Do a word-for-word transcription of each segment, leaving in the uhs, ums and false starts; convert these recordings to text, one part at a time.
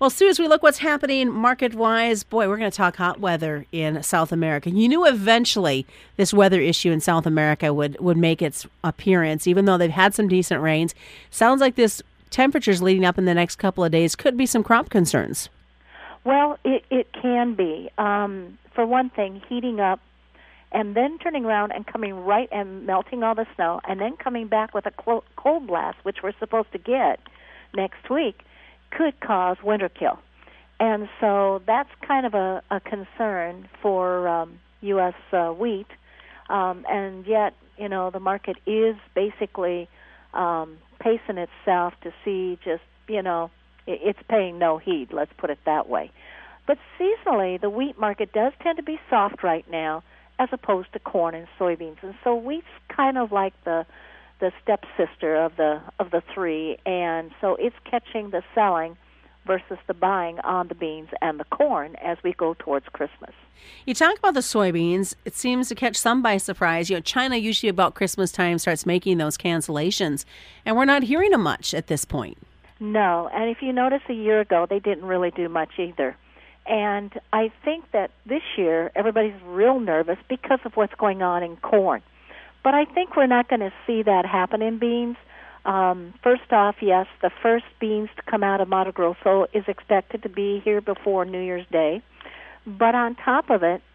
Well, Sue, as we look what's happening market-wise, boy, we're going to talk hot weather in South America. You knew eventually this weather issue in South America would, would make its appearance, even though they've had some decent rains. Sounds like this temperatures leading up in the next couple of days could be some crop concerns. Well, it, it can be. Um, for one thing, heating up and then turning around and coming right and melting all the snow and then coming back with a cold blast, which we're supposed to get next week, could cause winter kill. And so that's kind of a, a concern for um, U S uh, wheat. Um, and yet, you know, the market is basically um, pacing itself to see just, you know, it, it's paying no heed, let's put it that way. But seasonally, the wheat market does tend to be soft right now as opposed to corn and soybeans. And so wheat's kind of like the the stepsister of the of the three, and so it's catching the selling versus the buying on the beans and the corn as we go towards Christmas. You talk about the soybeans. It seems to catch some by surprise. You know, China usually about Christmas time starts making those cancellations, and we're not hearing them much at this point. No, and if you notice a year ago, they didn't really do much either. And I think that this year everybody's real nervous because of what's going on in corn. But I think we're not going to see that happen in beans. Um, first off, yes, the first beans to come out of Mato Grosso is expected to be here before New Year's Day. But on top of it,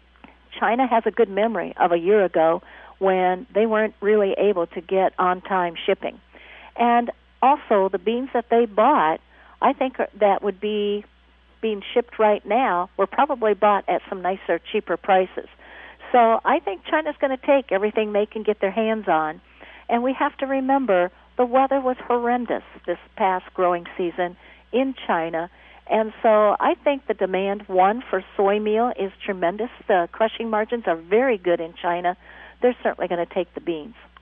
China has a good memory of a year ago when they weren't really able to get on-time shipping. And also, the beans that they bought, I think that would be being shipped right now, were probably bought at some nicer, cheaper prices. So I think China's going to take everything they can get their hands on. And we have to remember the weather was horrendous this past growing season in China. And so I think the demand, one, for soy meal is tremendous. The crushing margins are very good in China. They're certainly going to take the beans.